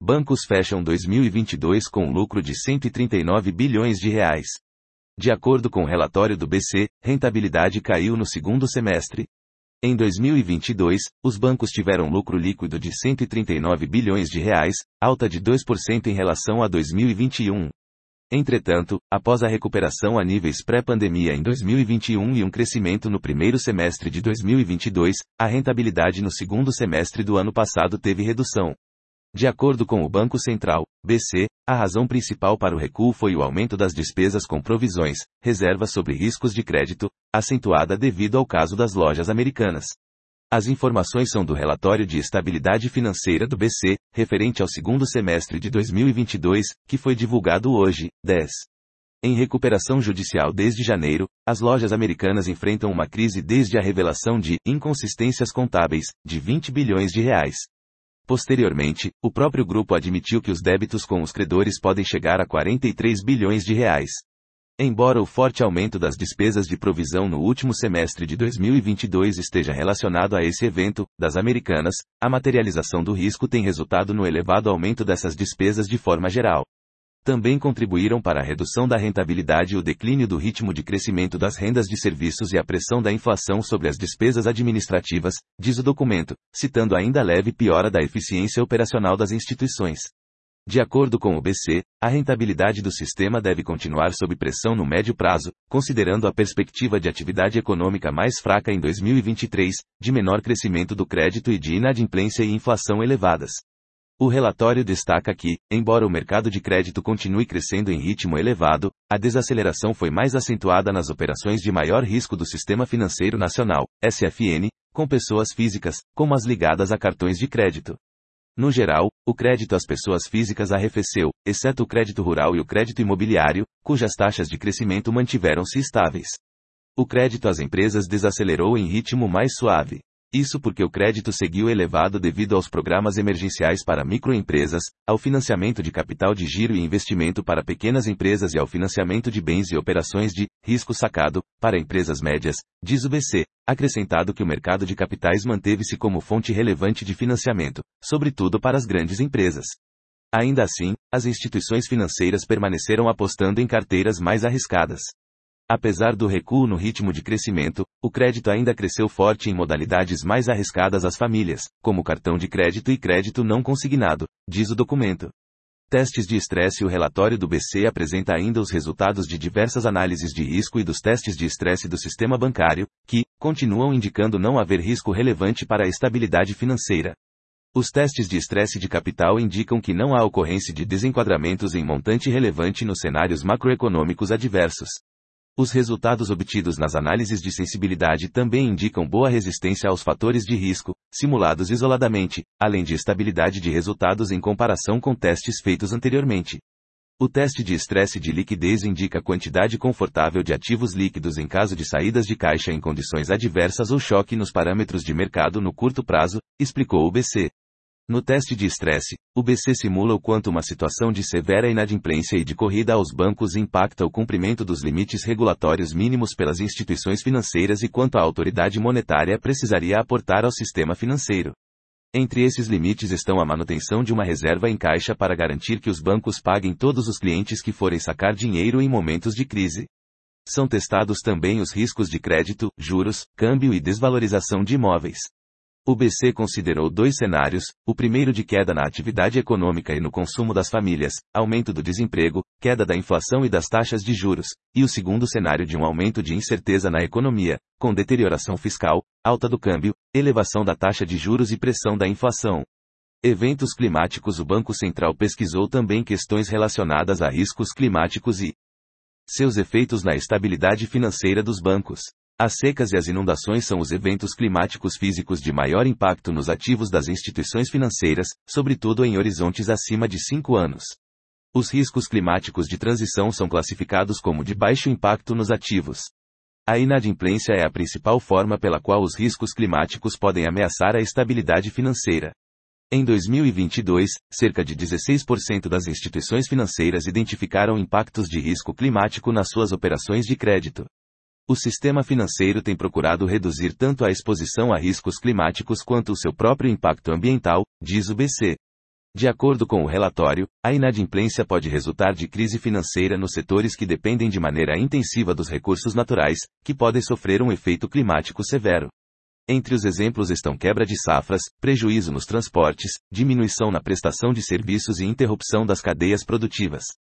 bancos fecham 2022 com lucro de 139 bilhões de reais. De acordo com o relatório do BC, rentabilidade caiu no segundo semestre. Em 2022, os bancos tiveram lucro líquido de 139 bilhões de reais, alta de 2% em relação a 2021. Entretanto, após a recuperação a níveis pré-pandemia em 2021 e um crescimento no primeiro semestre de 2022, a rentabilidade no segundo semestre do ano passado teve redução. De acordo com o Banco Central, BC, a razão principal para o recuo foi o aumento das despesas com provisões, reservas sobre riscos de crédito, acentuada devido ao caso das lojas americanas. As informações são do relatório de estabilidade financeira do BC, referente ao segundo semestre de 2022, que foi divulgado hoje, 10. Em recuperação judicial desde janeiro, as lojas americanas enfrentam uma crise desde a revelação de inconsistências contábeis, de 20 bilhões de reais. Posteriormente, o próprio grupo admitiu que os débitos com os credores podem chegar a 43 bilhões de reais. Embora o forte aumento das despesas de provisão no último semestre de 2022 esteja relacionado a esse evento, das americanas, a materialização do risco tem resultado no elevado aumento dessas despesas de forma geral. Também contribuíram para a redução da rentabilidade o declínio do ritmo de crescimento das rendas de serviços e a pressão da inflação sobre as despesas administrativas, diz o documento, citando ainda a leve piora da eficiência operacional das instituições. De acordo com o BC, a rentabilidade do sistema deve continuar sob pressão no médio prazo, considerando a perspectiva de atividade econômica mais fraca em 2023, de menor crescimento do crédito e de inadimplência e inflação elevadas. O relatório destaca que, embora o mercado de crédito continue crescendo em ritmo elevado, a desaceleração foi mais acentuada nas operações de maior risco do Sistema Financeiro Nacional, SFN, com pessoas físicas, como as ligadas a cartões de crédito. No geral, o crédito às pessoas físicas arrefeceu, exceto o crédito rural e o crédito imobiliário, cujas taxas de crescimento mantiveram-se estáveis. O crédito às empresas desacelerou em ritmo mais suave. Isso porque o crédito seguiu elevado devido aos programas emergenciais para microempresas, ao financiamento de capital de giro e investimento para pequenas empresas e ao financiamento de bens e operações de risco sacado para empresas médias, diz o BC, acrescentado que o mercado de capitais manteve-se como fonte relevante de financiamento, sobretudo para as grandes empresas. Ainda assim, as instituições financeiras permaneceram apostando em carteiras mais arriscadas. Apesar do recuo no ritmo de crescimento, o crédito ainda cresceu forte em modalidades mais arriscadas às famílias, como cartão de crédito e crédito não consignado, diz o documento. Testes de estresse. O relatório do BC apresenta ainda os resultados de diversas análises de risco e dos testes de estresse do sistema bancário, que continuam indicando não haver risco relevante para a estabilidade financeira. Os testes de estresse de capital indicam que não há ocorrência de desenquadramentos em montante relevante nos cenários macroeconômicos adversos. Os resultados obtidos nas análises de sensibilidade também indicam boa resistência aos fatores de risco, simulados isoladamente, além de estabilidade de resultados em comparação com testes feitos anteriormente. O teste de estresse de liquidez indica a quantidade confortável de ativos líquidos em caso de saídas de caixa em condições adversas ou choque nos parâmetros de mercado no curto prazo, explicou o BC. No teste de estresse, o BC simula o quanto uma situação de severa inadimplência e de corrida aos bancos impacta o cumprimento dos limites regulatórios mínimos pelas instituições financeiras e quanto a autoridade monetária precisaria aportar ao sistema financeiro. Entre esses limites estão a manutenção de uma reserva em caixa para garantir que os bancos paguem todos os clientes que forem sacar dinheiro em momentos de crise. São testados também os riscos de crédito, juros, câmbio e desvalorização de imóveis. O BC considerou dois cenários, o primeiro de queda na atividade econômica e no consumo das famílias, aumento do desemprego, queda da inflação e das taxas de juros, e o segundo cenário de um aumento de incerteza na economia, com deterioração fiscal, alta do câmbio, elevação da taxa de juros e pressão da inflação. Eventos climáticos. O Banco Central pesquisou também questões relacionadas a riscos climáticos e seus efeitos na estabilidade financeira dos bancos. As secas e as inundações são os eventos climáticos físicos de maior impacto nos ativos das instituições financeiras, sobretudo em horizontes acima de 5 anos. Os riscos climáticos de transição são classificados como de baixo impacto nos ativos. A inadimplência é a principal forma pela qual os riscos climáticos podem ameaçar a estabilidade financeira. Em 2022, cerca de 16% das instituições financeiras identificaram impactos de risco climático nas suas operações de crédito. O sistema financeiro tem procurado reduzir tanto a exposição a riscos climáticos quanto o seu próprio impacto ambiental, diz o BC. De acordo com o relatório, a inadimplência pode resultar de crise financeira nos setores que dependem de maneira intensiva dos recursos naturais, que podem sofrer um efeito climático severo. Entre os exemplos estão quebra de safras, prejuízo nos transportes, diminuição na prestação de serviços e interrupção das cadeias produtivas.